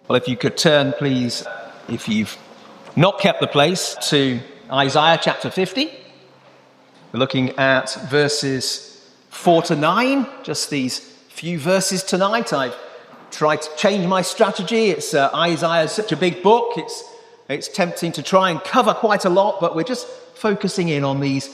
Well, if you could turn, please, if you've not kept the place, to Isaiah chapter 50. We're looking at verses 4 to 9, just these few verses tonight. I've tried to change my strategy. Isaiah is such a big book. It's tempting to try and cover quite a lot, but we're just focusing in on this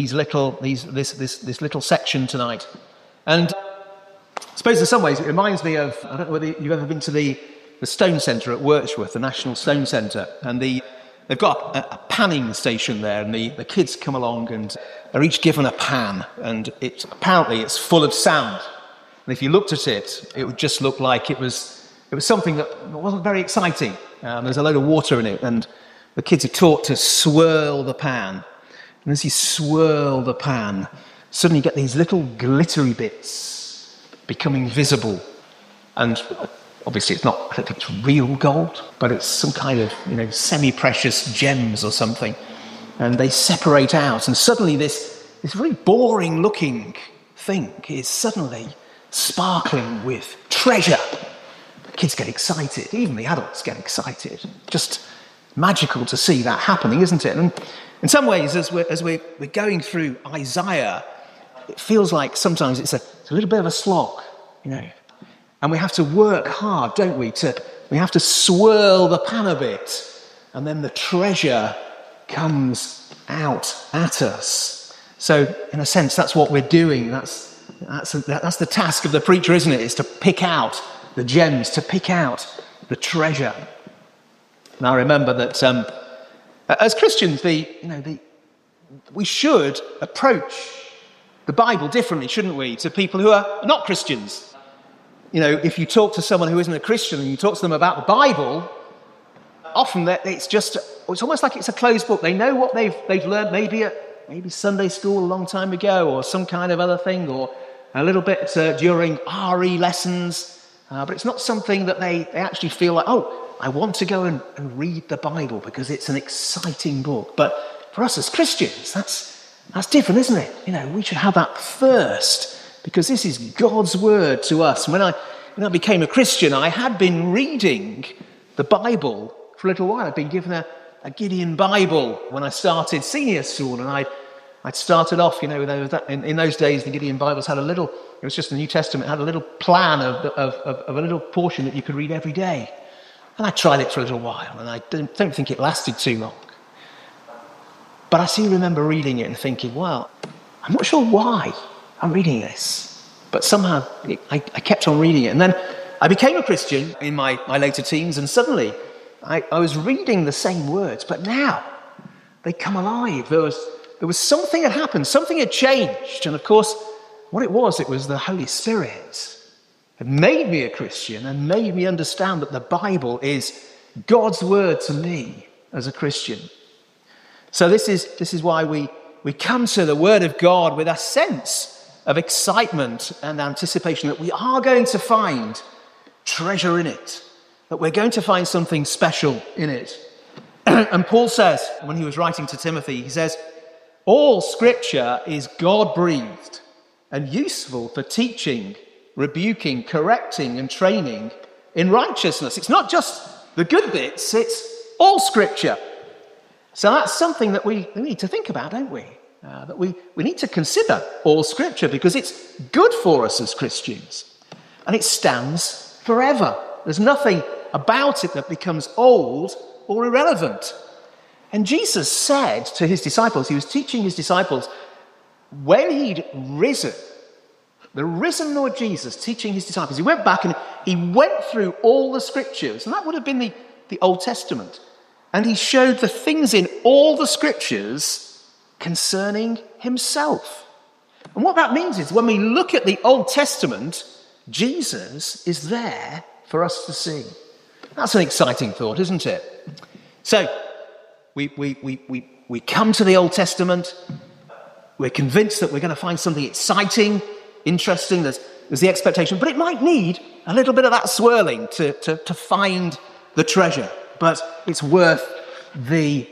little section tonight. And I suppose in some ways it reminds me of, I don't know whether you've ever been to the Stone Centre at Wirchworth, the National Stone Centre, and they've got a panning station there, and the kids come along and they're each given a pan, and apparently it's full of sand. And if you looked at it, it would just look like it was something that wasn't very exciting. There's a load of water in it, and the kids are taught to swirl the pan. And as you swirl the pan, suddenly you get these little glittery bits becoming visible. And obviously I don't think it's real gold, but it's some kind of, semi-precious gems or something. And they separate out, and suddenly this very boring looking thing is suddenly sparkling with treasure. The kids get excited, even the adults get excited. Just magical to see that happening, isn't it? And in some ways, as we're going through Isaiah, it feels like sometimes it's a little bit of a slog, And we have to work hard, don't we? We have to swirl the pan a bit, and then the treasure comes out at us. So, in a sense, that's what we're doing. That's the task of the preacher, isn't it? Is to pick out the gems, to pick out the treasure. And I remember that as Christians, we should approach the Bible differently, shouldn't we, to people who are not Christians. If you talk to someone who isn't a Christian and you talk to them about the Bible, often it's almost like it's a closed book. They know what they've learned maybe Sunday school a long time ago, or some kind of other thing, or a little bit during RE lessons. But it's not something that they actually feel like, I want to go and read the Bible because it's an exciting book. But for us as Christians, that's different, isn't it? We should have that first, because this is God's word to us. When I became a Christian, I had been reading the Bible for a little while. I'd been given a Gideon Bible when I started senior school, and I'd started off, in those days the Gideon Bibles had it was just the New Testament, had a little plan of a little portion that you could read every day. And I tried it for a little while, and I don't think it lasted too long. But I still remember reading it and thinking, well, I'm not sure why I'm reading this, but somehow I kept on reading it. And then I became a Christian in my later teens, and suddenly I was reading the same words, but now they come alive. There was something had happened, something had changed. And of course, what it was the Holy Spirit had made me a Christian and made me understand that the Bible is God's word to me as a Christian. So this is why we come to the Word of God with a sense of excitement and anticipation that we are going to find treasure in it, that we're going to find something special in it. And Paul says, when he was writing to Timothy, he says, all Scripture is God-breathed and useful for teaching, rebuking, correcting, and training in righteousness. It's not just the good bits, it's all Scripture. So that's something that we need to think about, don't we? That we need to consider all Scripture, because it's good for us as Christians. And it stands forever. There's nothing about it that becomes old or irrelevant. And Jesus said to his disciples, he was teaching his disciples, when he'd risen, the risen Lord Jesus teaching his disciples, he went back and he went through all the Scriptures, and that would have been the Old Testament. And he showed the things in all the Scriptures concerning himself. And what that means is when we look at the Old Testament, Jesus is there for us to see. That's an exciting thought, isn't it? So we come to the Old Testament. We're convinced that we're going to find something exciting, interesting. There's the expectation, but it might need a little bit of that swirling to find the treasure. But it's worth the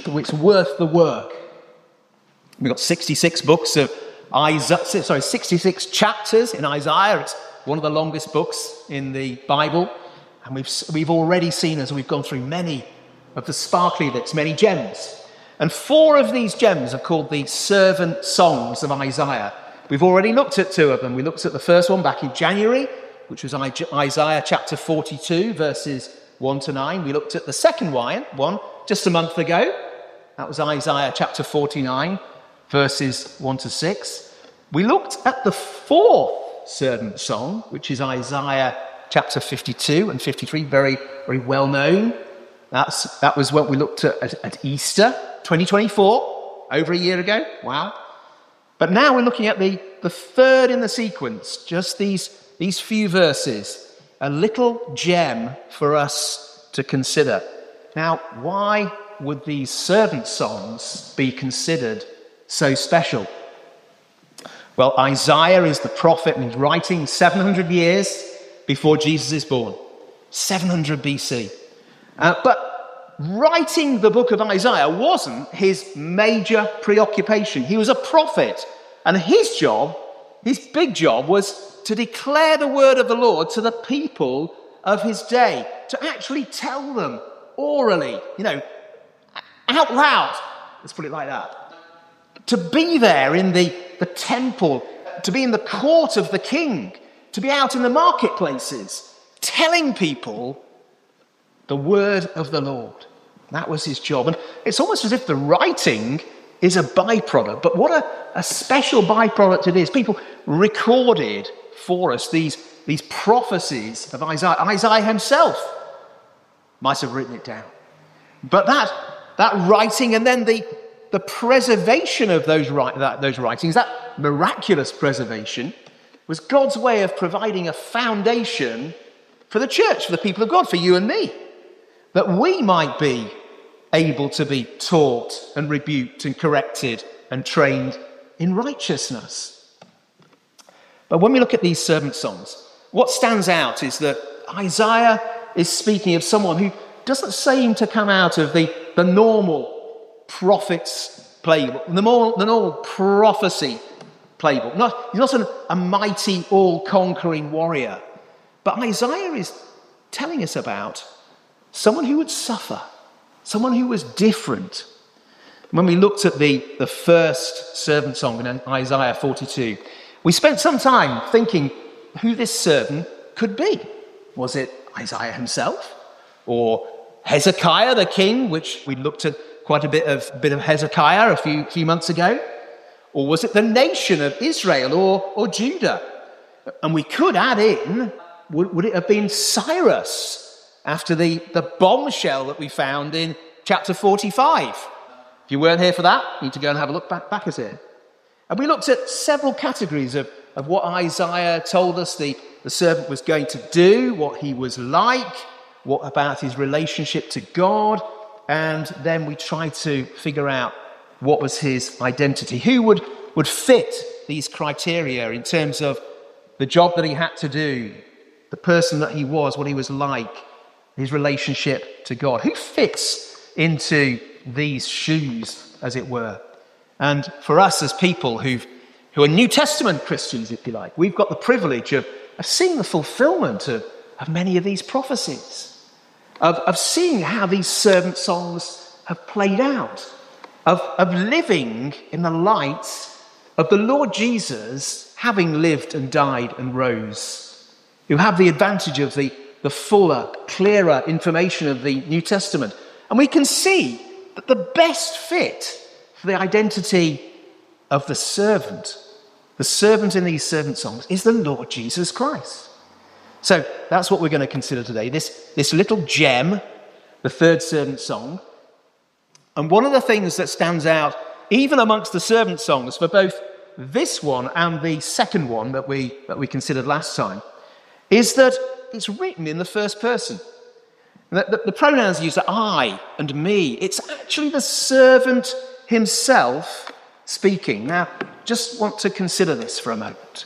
work. We've got 66 books of Isaiah, 66 chapters in Isaiah. It's one of the longest books in the Bible. And we've already seen, as we've gone through many of the sparkly bits, many gems. And 4 of these gems are called the servant songs of Isaiah. We've already looked at 2 of them. We looked at the first one back in January, which was Isaiah chapter 42, verses 1 to 9. We looked at the second one just a month ago. That was Isaiah chapter 49, verses 1 to 6. We looked at the 4th servant song, which is Isaiah chapter 52 and 53, very, very well known. That was what we looked at Easter 2024, over a year ago. Wow. But now we're looking at the 3rd in the sequence, just these few verses, a little gem for us to consider. Now, why would these servant songs be considered so special? Well, Isaiah is the prophet, and he's writing 700 years before Jesus is born, 700 BC. But writing the book of Isaiah wasn't his major preoccupation. He was a prophet, and his big job, was to declare the word of the Lord to the people of his day, to actually tell them orally, out loud, let's put it like that. To be there in the temple, to be in the court of the king, to be out in the marketplaces, telling people the word of the Lord. That was his job. And it's almost as if the writing is a byproduct, but what a special byproduct it is. People recorded for us these prophecies of Isaiah. Isaiah himself might have written it down. But that writing, and then the preservation of those writings, that miraculous preservation, was God's way of providing a foundation for the church, for the people of God, for you and me, that we might be able to be taught and rebuked and corrected and trained in righteousness. But when we look at these servant songs, what stands out is that Isaiah is speaking of someone who doesn't seem to come out of the normal prophet's playbook, the normal prophecy playbook. He's not a mighty, all-conquering warrior. But Isaiah is telling us about someone who would suffer, someone who was different. When we looked at the first servant song in Isaiah 42, we spent some time thinking who this servant could be. Was it Isaiah himself? Or Hezekiah the king, which we looked at quite a bit of Hezekiah a few months ago? Or was it the nation of Israel or Judah? And we could add in, would it have been Cyrus after the bombshell that we found in chapter 45? If you weren't here for that, you need to go and have a look back at it. And we looked at several categories of what Isaiah told us the servant was going to do, what he was like, what about his relationship to God, and then we tried to figure out what was his identity. Who would fit these criteria in terms of the job that he had to do, the person that he was, what he was like, his relationship to God? Who fits into these shoes, as it were? And for us as people who are New Testament Christians, if you like, we've got the privilege of seeing the fulfillment of many of these prophecies, of seeing how these servant songs have played out, of living in the light of the Lord Jesus having lived and died and rose, who have the advantage of the fuller, clearer information of the New Testament. And we can see that the best fit for the identity of the servant in these servant songs, is the Lord Jesus Christ. So that's what we're going to consider today, this little gem, the third servant song. And one of the things that stands out, even amongst the servant songs, for both this one and the second one that we considered last time, is that it's written in the first person. The pronouns used are I and me. It's actually the servant himself speaking. Now, just want to consider this for a moment.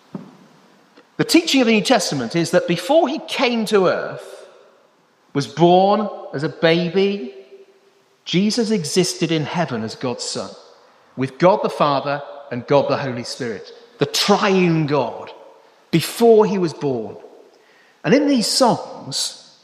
The teaching of the New Testament is that before he came to earth, was born as a baby, Jesus existed in heaven as God's Son, with God the Father and God the Holy Spirit, the triune God, before he was born. And in these songs,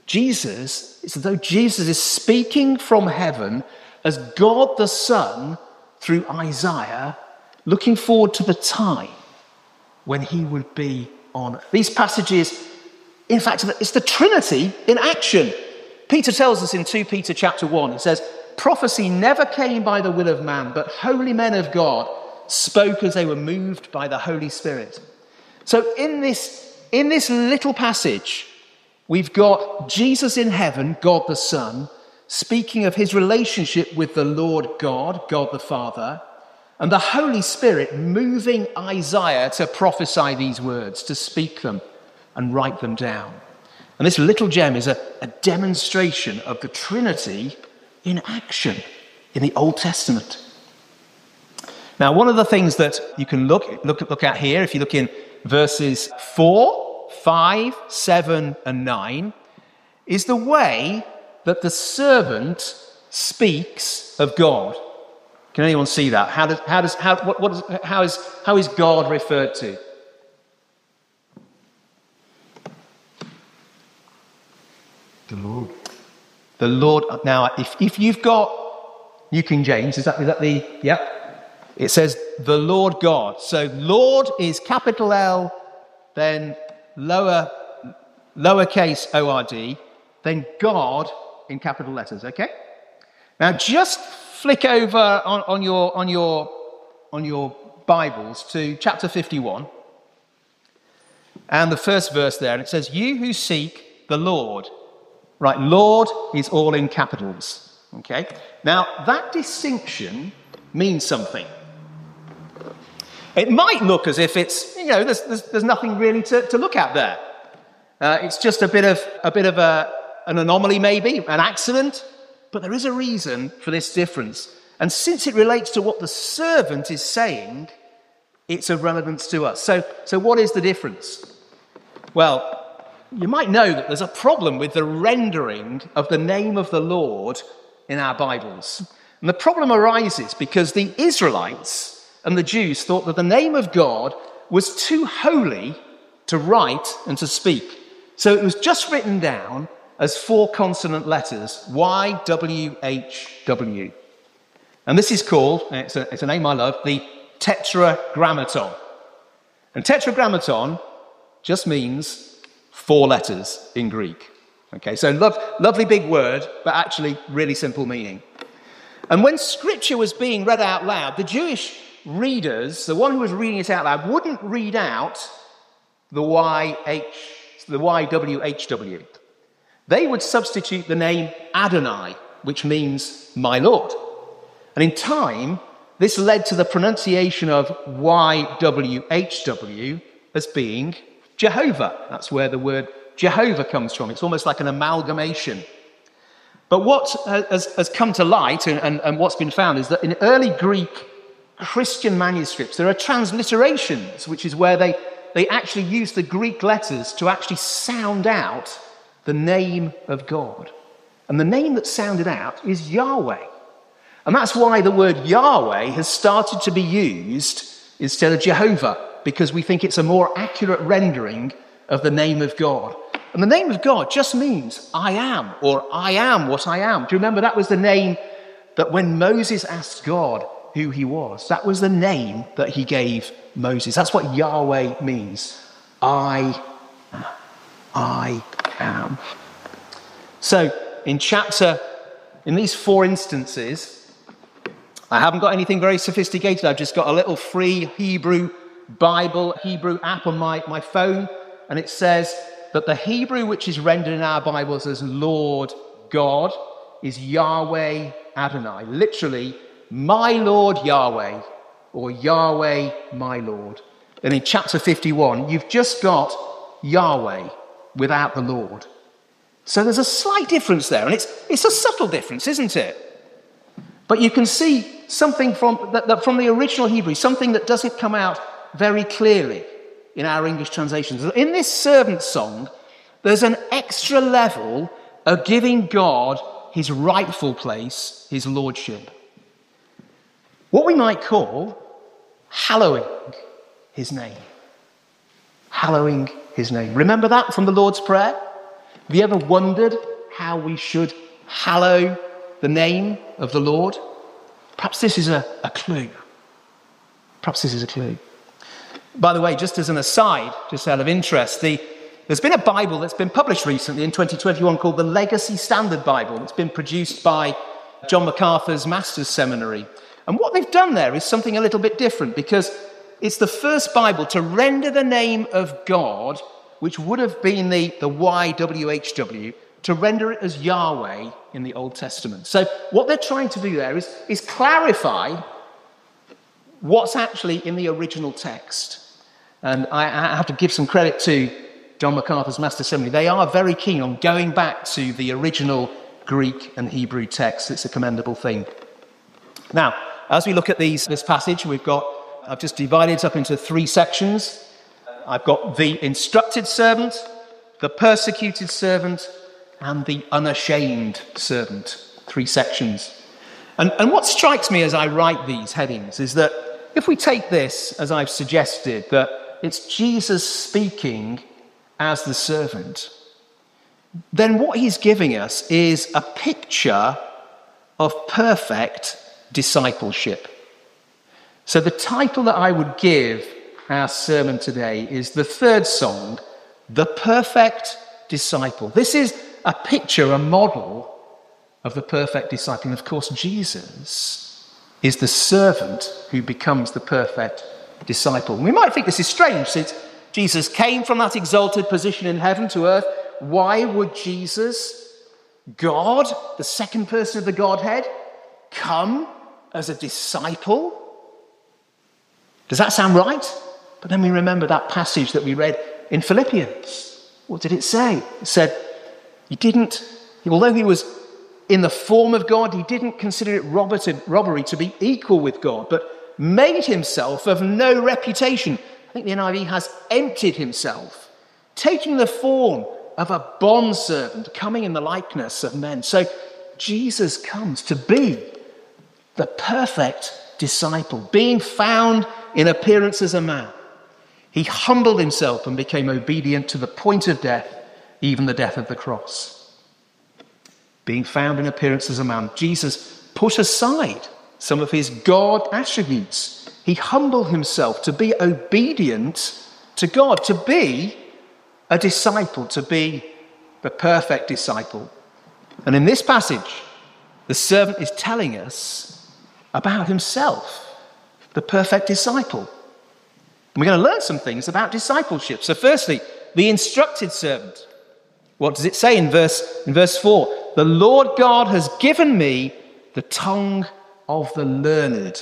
Jesus, it's as though Jesus is speaking from heaven as God the Son through Isaiah, looking forward to the time when he would be on earth. These passages, in fact, it's the Trinity in action. Peter tells us in 2 Peter chapter 1, it says, prophecy never came by the will of man, but holy men of God spoke as they were moved by the Holy Spirit. So in this little passage, we've got Jesus in heaven, God the Son, speaking of his relationship with the Lord God, God the Father, and the Holy Spirit moving Isaiah to prophesy these words, to speak them and write them down. And this little gem is a demonstration of the Trinity in action in the Old Testament. Now, one of the things that you can look at here, if you look in verses 4, 5, 7, and 9, is the way that the servant speaks of God. Can anyone see that? How is God referred to? The Lord. The Lord. Now, if you've got New King James, is that the? Yep. It says the Lord God. So Lord is capital L, then lowercase O-R-D, then God in capital letters. Okay. Now just flick over on your Bibles to chapter 51, and the first verse there, and it says, "You who seek the Lord." Right, Lord is all in capitals. Okay. Now that distinction means something. It might look as if it's, there's nothing really to look at there. It's just a bit of an anomaly, maybe an accident, but there is a reason for this difference. And since it relates to what the servant is saying, it's of relevance to us. So what is the difference? Well, you might know that there's a problem with the rendering of the name of the Lord in our Bibles. And the problem arises because the Israelites and the Jews thought that the name of God was too holy to write and to speak. So it was just written down as 4 consonant letters, YWHW. And this is called, it's a name I love, the Tetragrammaton. And Tetragrammaton just means 4 letters in Greek. Okay, so lovely big word, but actually really simple meaning. And when scripture was being read out loud, the Jewish readers, the one who was reading it out loud, wouldn't read out the YWHW. They would substitute the name Adonai, which means my Lord. And in time, this led to the pronunciation of YWHW as being Jehovah. That's where the word Jehovah comes from. It's almost like an amalgamation. But what has come to light and what's been found is that in early Greek Christian manuscripts, there are transliterations, which is where they actually use the Greek letters to actually sound out the name of God. And the name that's sounded out is Yahweh. And that's why the word Yahweh has started to be used instead of Jehovah, because we think it's a more accurate rendering of the name of God. And the name of God just means I am, or I am what I am. Do you remember that was the name that when Moses asked God who he was, that was the name that he gave Moses. That's what Yahweh means. I am. So in these 4 instances, I haven't got anything very sophisticated. I've just got a little free Hebrew Bible, Hebrew app on my phone, and it says that the Hebrew which is rendered in our Bibles as Lord God is Yahweh Adonai. Literally, my Lord Yahweh, or Yahweh my Lord. And in chapter 51, you've just got Yahweh without the Lord. So there's a slight difference there, and it's a subtle difference, isn't it? But you can see something from the original Hebrew, something that doesn't come out very clearly in our English translations. In this servant song, there's an extra level of giving God his rightful place, his lordship. What we might call hallowing his name. Hallowing his name. Remember that from the Lord's Prayer? Have you ever wondered how we should hallow the name of the Lord? Perhaps this is a clue. Perhaps this is a clue. By the way, just as an aside, just out of interest, there's been a Bible that's been published recently in 2021 called the Legacy Standard Bible. It's been produced by John MacArthur's Master's Seminary. And what they've done there is something a little bit different, because it's the first Bible to render the name of God, which would have been the YWHW, to render it as Yahweh in the Old Testament. So what they're trying to do there is clarify what's actually in the original text. And I have to give some credit to John MacArthur's Master's Seminary. They are very keen on going back to the original Greek and Hebrew text. It's a commendable thing. Now, as we look at this passage, I've just divided it up into 3 sections. I've got the instructed servant, the persecuted servant, and the unashamed servant. 3 sections. And what strikes me as I write these headings is that if we take this, as I've suggested, that it's Jesus speaking as the servant, then what he's giving us is a picture of perfect discipleship. So the title that I would give our sermon today is the 3rd song, The Perfect Disciple. This is a picture, a model of the perfect disciple. And of course, Jesus is the servant who becomes the perfect disciple. And we might think this is strange, since Jesus came from that exalted position in heaven to earth. Why would Jesus, God, the second person of the Godhead, come as a disciple? Does that sound right? But then we remember that passage that we read in Philippians. What did it say? It said, although he was in the form of God, he didn't consider it robbery to be equal with God, but made himself of no reputation. I think the NIV has emptied himself, taking the form of a bondservant, coming in the likeness of men. So Jesus comes to be the perfect disciple, being found in appearance as a man. He humbled himself and became obedient to the point of death, even the death of the cross. Being found in appearance as a man, Jesus put aside some of his God attributes. He humbled himself to be obedient to God, to be a disciple, to be the perfect disciple. And in this passage, the servant is telling us about himself, the perfect disciple. And we're going to learn some things about discipleship. So firstly, the instructed servant. What does it say in verse 4? The Lord God has given me the tongue of the learned,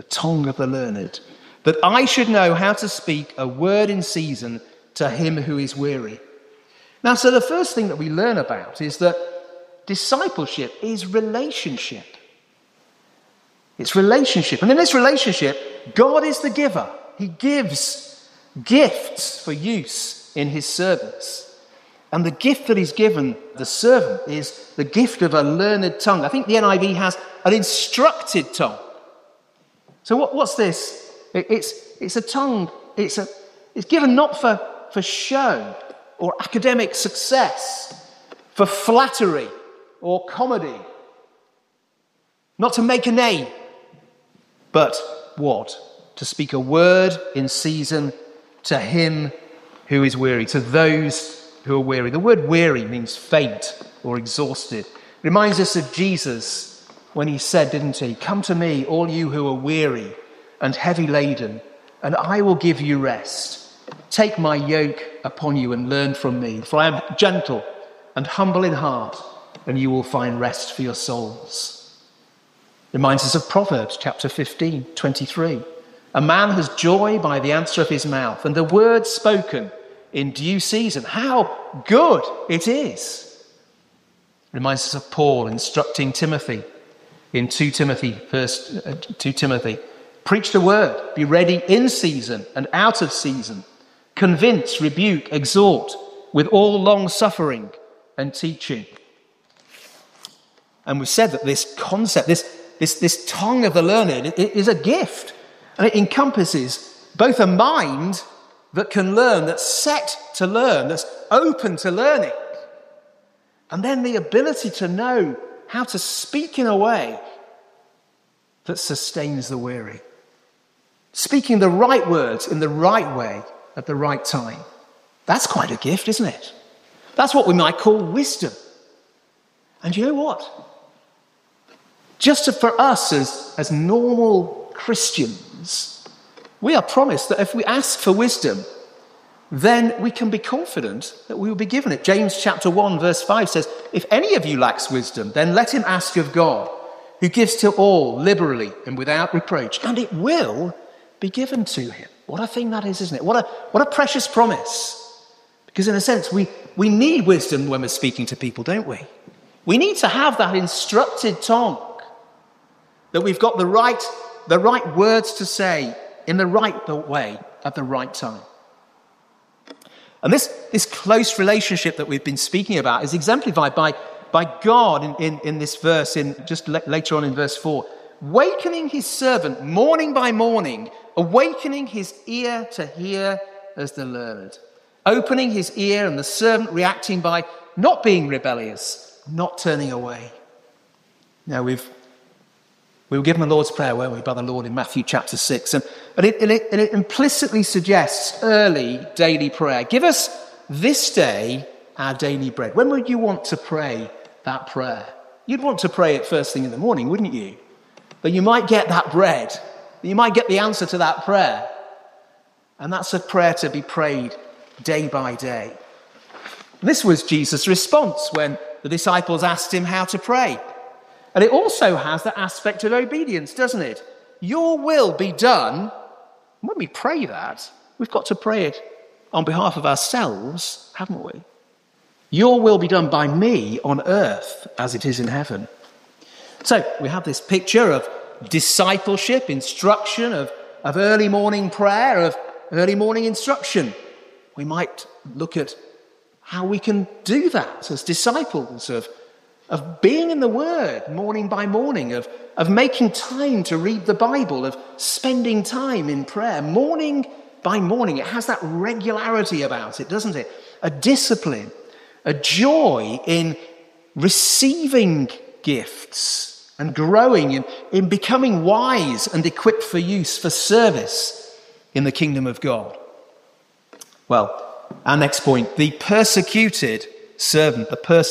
that I should know how to speak a word in season to him who is weary. Now, so the first thing that we learn about is that discipleship is relationship. It's relationship. And in this relationship, God is the giver. He gives gifts for use in his service. And the gift that he's given the servant is the gift of a learned tongue. I think the NIV has an instructed tongue. So what's this? It's a tongue. It's given not for show or academic success, for flattery or comedy, not to make a name, but what? To speak a word in season to him who is weary, to those who are weary. The word weary means faint or exhausted. It reminds us of Jesus when he said, didn't he, "Come to me, all you who are weary and heavy laden, and I will give you rest. Take my yoke upon you and learn from me, for I am gentle and humble in heart, and you will find rest for your souls." Reminds us of Proverbs chapter 15, 23. A man has joy by the answer of his mouth, and the word spoken in due season. How good it is. Reminds us of Paul instructing Timothy in 2 Timothy. Preach the word, be ready in season and out of season. Convince, rebuke, exhort with all long suffering and teaching. And we've said that this concept, this tongue of the learned, it is a gift. And it encompasses both a mind that can learn, that's set to learn, that's open to learning, And then the ability to know how to speak in a way that sustains the weary. Speaking the right words in the right way at the right time. That's quite a gift, isn't it? That's what we might call wisdom. And you know what? Just for us as normal Christians, we are promised that if we ask for wisdom, then we can be confident that we will be given it. James chapter 1 verse 5 says, if any of you lacks wisdom, then let him ask of God, who gives to all liberally and without reproach, and it will be given to him. What a thing that is, isn't it? What a precious promise. Because in a sense, we need wisdom when we're speaking to people, don't we? We need to have that instructed tongue, that we've got the right words to say in the right way at the right time. And this close relationship that we've been speaking about is exemplified by God in this verse, just later on in verse 4, wakening his servant morning by morning, awakening his ear to hear as the learned, opening his ear, and the servant reacting by not being rebellious, not turning away. Now we were given the Lord's Prayer, weren't we, by the Lord in Matthew chapter 6. And it implicitly suggests early daily prayer. Give us this day our daily bread. When would you want to pray that prayer? You'd want to pray it first thing in the morning, wouldn't you? That you might get that bread, that you might get the answer to that prayer. And that's a prayer to be prayed day by day. This was Jesus' response when the disciples asked him how to pray. And it also has that aspect of obedience, doesn't it? Your will be done. When we pray that, we've got to pray it on behalf of ourselves, haven't we? Your will be done by me on earth as it is in heaven. So we have this picture of discipleship, instruction, of early morning prayer, of early morning instruction. We might look at how we can do that as disciples, of being in the Word morning by morning, of making time to read the Bible, of spending time in prayer morning by morning. It has that regularity about it, doesn't it? A discipline, a joy in receiving gifts and growing in becoming wise and equipped for use, for service in the kingdom of God. Well, our next point, the persecuted servant,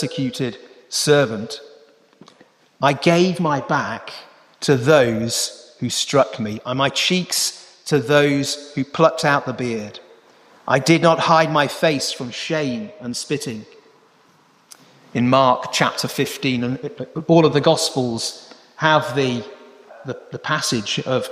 I gave my back to those who struck me, and my cheeks to those who plucked out the beard. I did not hide my face from shame and spitting. In Mark chapter 15, and all of the Gospels have the passage of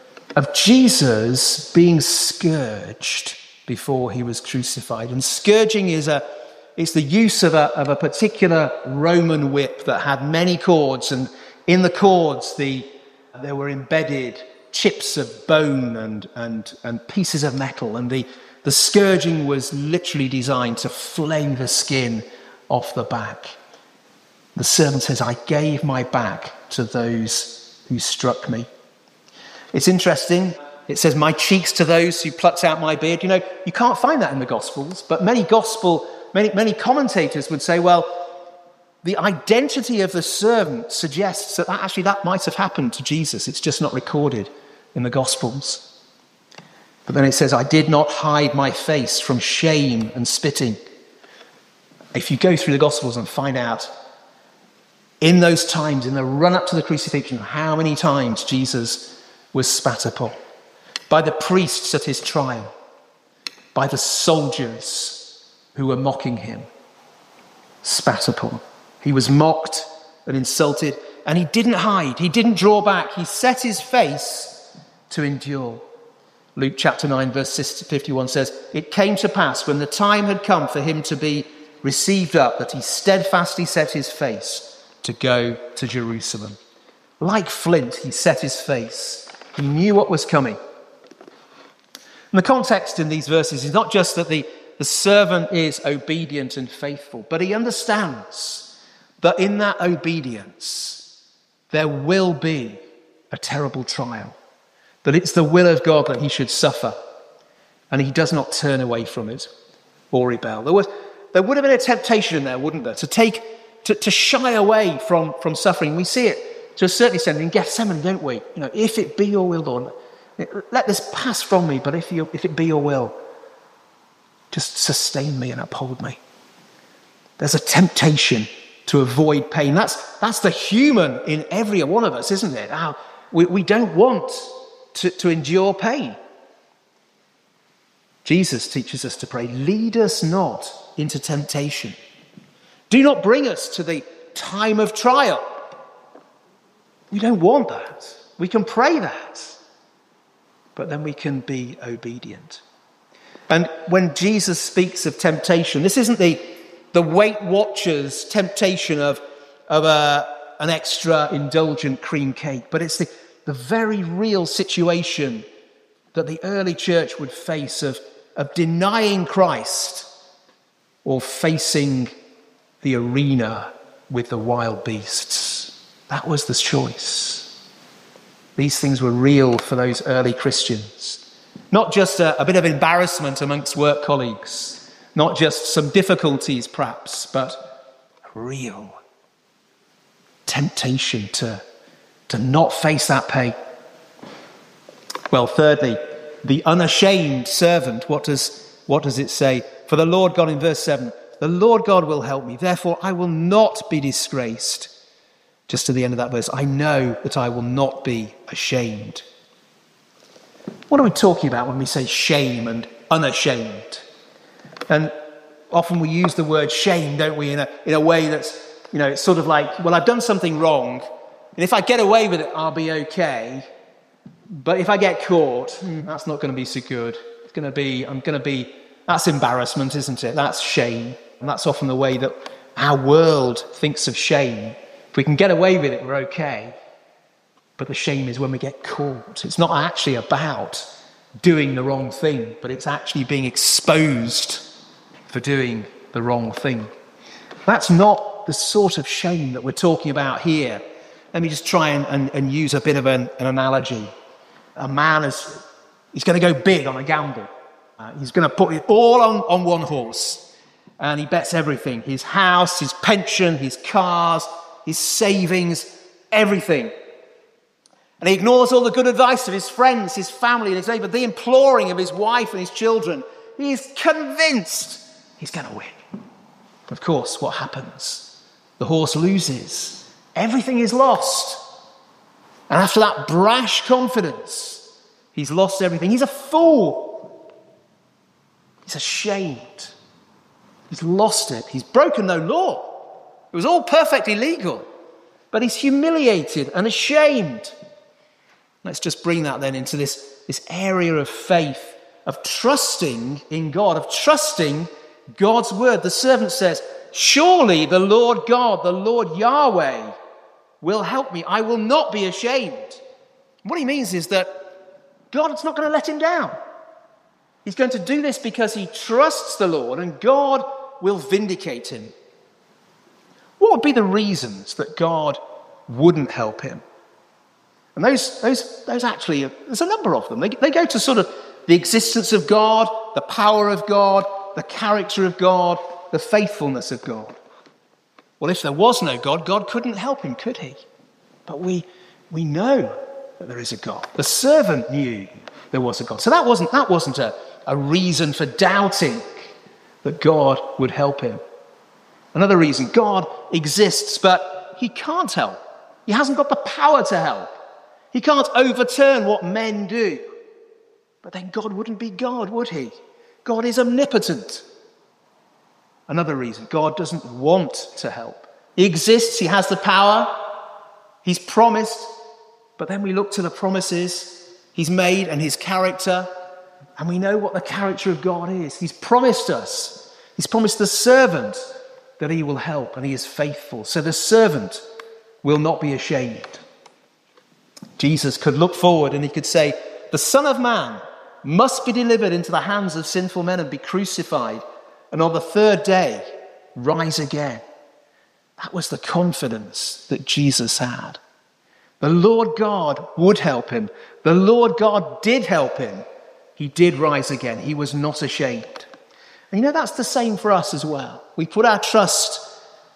Jesus being scourged before he was crucified. And scourging is the use of a particular Roman whip that had many cords, and in the cords there were embedded chips of bone and pieces of metal, and the scourging was literally designed to flay the skin off the back. The servant says, I gave my back to those who struck me. It's interesting. It says, my cheeks to those who plucked out my beard. You know, you can't find that in the Gospels, but many commentators would say, well, the identity of the servant suggests that actually that might have happened to Jesus. It's just not recorded in the Gospels. But then it says, I did not hide my face from shame and spitting. If you go through the Gospels and find out in those times, in the run-up to the crucifixion, how many times Jesus was spat upon by the priests at his trial, by the soldiers who were mocking him, spat upon. He was mocked and insulted, and he didn't hide, he didn't draw back, he set his face to endure. Luke chapter 9 verse 51 says, it came to pass when the time had come for him to be received up, that he steadfastly set his face to go to Jerusalem. Like flint, he set his face. He knew what was coming. And the context in these verses is not just that the servant is obedient and faithful, but he understands that in that obedience, there will be a terrible trial, that it's the will of God that he should suffer, and he does not turn away from it or rebel. There would have been a temptation in there, wouldn't there, to take to shy away from suffering. We see it to a certain extent in Gethsemane, don't we? If it be your will, Lord, let this pass from me, but if it be your will, just sustain me and uphold me. There's a temptation to avoid pain. That's the human in every one of us, isn't it? We don't want to endure pain. Jesus teaches us to pray, lead us not into temptation. Do not bring us to the time of trial. We don't want that. We can pray that. But then we can be obedient. And when Jesus speaks of temptation, this isn't the Weight Watchers temptation of an extra indulgent cream cake, but it's the very real situation that the early church would face of denying Christ or facing the arena with the wild beasts. That was the choice. These things were real for those early Christians. Not just a bit of embarrassment amongst work colleagues, not just some difficulties perhaps, but real temptation to not face that pain. Well, thirdly, the unashamed servant. What does it say? For the Lord God, in verse 7, the Lord God will help me, therefore I will not be disgraced. Just to the end of that verse, I know that I will not be ashamed. What are we talking about when we say shame and unashamed? And often we use the word shame, don't we, in a way that's, it's sort of like, well, I've done something wrong, and if I get away with it, I'll be okay. But if I get caught, that's not going to be so good. That's embarrassment, isn't it? That's shame. And that's often the way that our world thinks of shame. If we can get away with it, we're okay. But the shame is when we get caught. It's not actually about doing the wrong thing, but it's actually being exposed for doing the wrong thing. That's not the sort of shame that we're talking about here. Let me just try and use a bit of an analogy. A man he's going to go big on a gamble. He's going to put it all on one horse. And he bets everything. His house, his pension, his cars, his savings, everything. And he ignores all the good advice of his friends, his family, and his neighbour, the imploring of his wife and his children. He's convinced he's going to win. Of course, what happens? The horse loses. Everything is lost. And after that brash confidence, he's lost everything. He's a fool. He's ashamed. He's lost it. He's broken no law. It was all perfectly legal. But he's humiliated and ashamed. Let's just bring that then into this area of faith, of trusting in God, of trusting God's word. The servant says, surely the Lord God, the Lord Yahweh, will help me. I will not be ashamed. What he means is that God's not going to let him down. He's going to do this because he trusts the Lord, and God will vindicate him. What would be the reasons that God wouldn't help him? And those actually, there's a number of them. They go to sort of the existence of God, the power of God, the character of God, the faithfulness of God. Well, if there was no God, God couldn't help him, could he? But we know that there is a God. The servant knew there was a God. So that wasn't a reason for doubting that God would help him. Another reason, God exists, but he can't help. He hasn't got the power to help. He can't overturn what men do. But then God wouldn't be God, would he? God is omnipotent. Another reason, God doesn't want to help. He exists, he has the power, he's promised, but then we look to the promises he's made and his character, and we know what the character of God is. He's promised us. He's promised the servant that he will help, and he is faithful. So the servant will not be ashamed. Jesus could look forward and he could say, the Son of Man must be delivered into the hands of sinful men and be crucified, and on the third day rise again. That was the confidence that Jesus had. The Lord God would help him. The Lord God did help him. He did rise again. He was not ashamed. And that's the same for us as well. We put our trust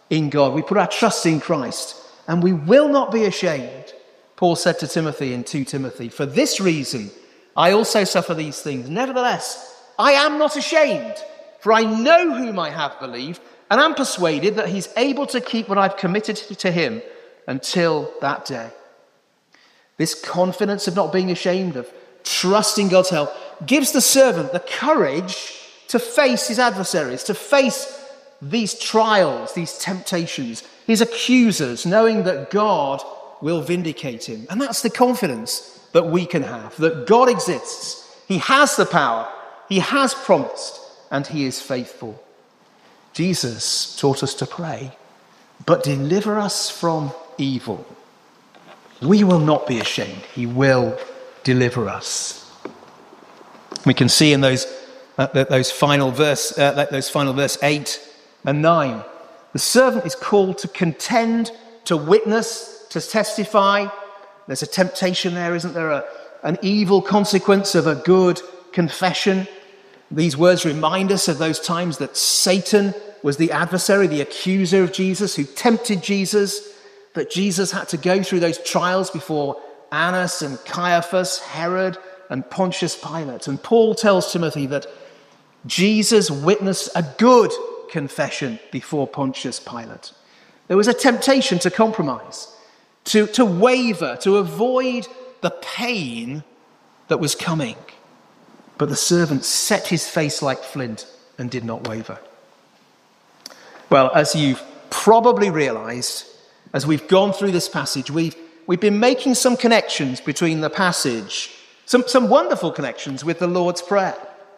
in God. We put our trust in Christ, and we will not be ashamed. Paul said to Timothy in 2 Timothy, "For this reason, I also suffer these things. Nevertheless, I am not ashamed, for I know whom I have believed, and am persuaded that he's able to keep what I've committed to him until that day." This confidence of not being ashamed, of trusting God's help, gives the servant the courage to face his adversaries, to face these trials, these temptations, his accusers, knowing that God will vindicate him. And that's the confidence that we can have, that God exists. He has the power, he has promised, and he is faithful. Jesus taught us to pray, "But deliver us from evil." We will not be ashamed. He will deliver us. We can see in those final verse 8 and 9, the servant is called to contend, to witness, to testify. There's a temptation there, isn't there? An evil consequence of a good confession. These words remind us of those times that Satan was the adversary, the accuser of Jesus, who tempted Jesus, that Jesus had to go through those trials before Annas and Caiaphas, Herod and Pontius Pilate. And Paul tells Timothy that Jesus witnessed a good confession before Pontius Pilate. There was a temptation to compromise, to waver, to avoid the pain that was coming. But the servant set his face like flint and did not waver. Well, as you've probably realized, as we've gone through this passage, we've been making some connections between the passage, some wonderful connections with the Lord's Prayer.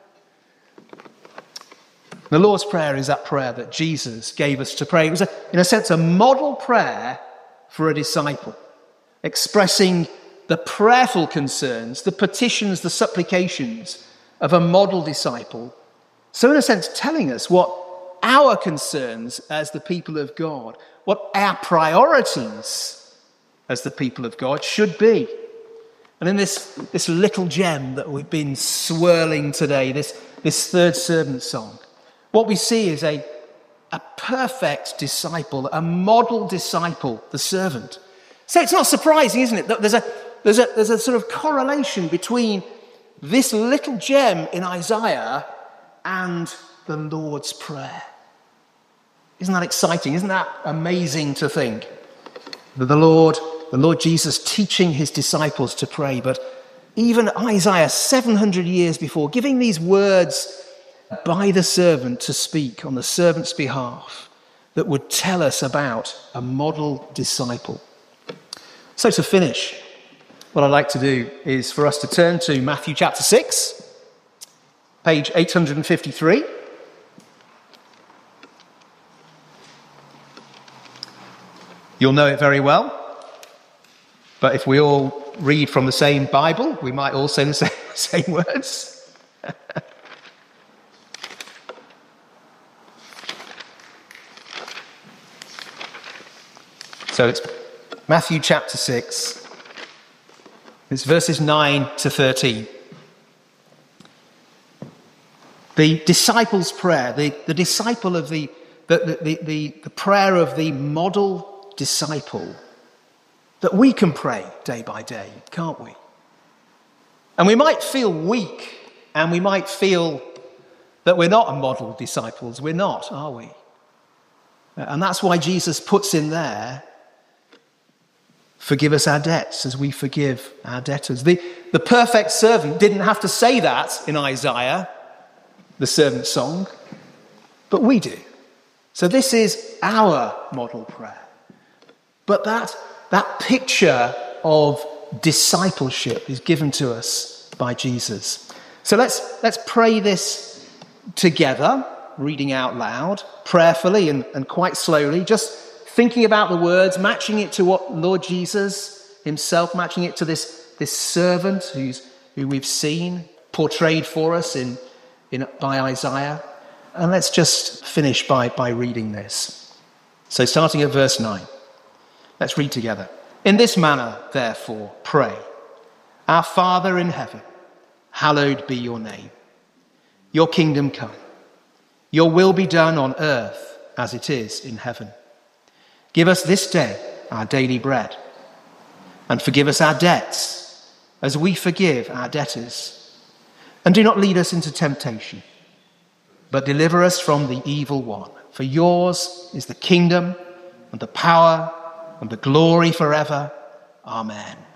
The Lord's Prayer is that prayer that Jesus gave us to pray. It was, in a sense, a model prayer for a disciple, expressing the prayerful concerns, the petitions, the supplications of a model disciple. So in a sense, telling us what our concerns as the people of God, what our priorities as the people of God should be. And in this little gem that we've been swirling today, this third servant song, what we see is a perfect disciple, a model disciple, the servant. So it's not surprising, isn't it, that there's a sort of correlation between this little gem in Isaiah and the Lord's Prayer. Isn't that exciting? Isn't that amazing to think? That the Lord Jesus teaching his disciples to pray, but even Isaiah 700 years before, giving these words by the servant to speak on the servant's behalf that would tell us about a model disciple. So to finish, what I'd like to do is for us to turn to Matthew chapter 6, page 853. You'll know it very well, but if we all read from the same Bible, we might all say the same words. So it's Matthew chapter 6. It's verses 9 to 13. The disciples' prayer, the disciple of the prayer of the model disciple that we can pray day by day, can't we? And we might feel weak, and we might feel that we're not a model disciples. We're not, are we? And that's why Jesus puts in there, forgive us our debts as we forgive our debtors. The perfect servant didn't have to say that in Isaiah, the servant song, but we do. So this is our model prayer. But that picture of discipleship is given to us by Jesus. So let's pray this together, reading out loud, prayerfully and quite slowly, just thinking about the words, matching it to what Lord Jesus himself, matching it to this servant who we've seen portrayed for us by Isaiah. And let's just finish by reading this. So starting at verse 9. Let's read together. In this manner, therefore, pray. Our Father in heaven, hallowed be your name. Your kingdom come. Your will be done on earth as it is in heaven. Give us this day our daily bread, and forgive us our debts as we forgive our debtors. And do not lead us into temptation, but deliver us from the evil one. For yours is the kingdom and the power and the glory forever. Amen.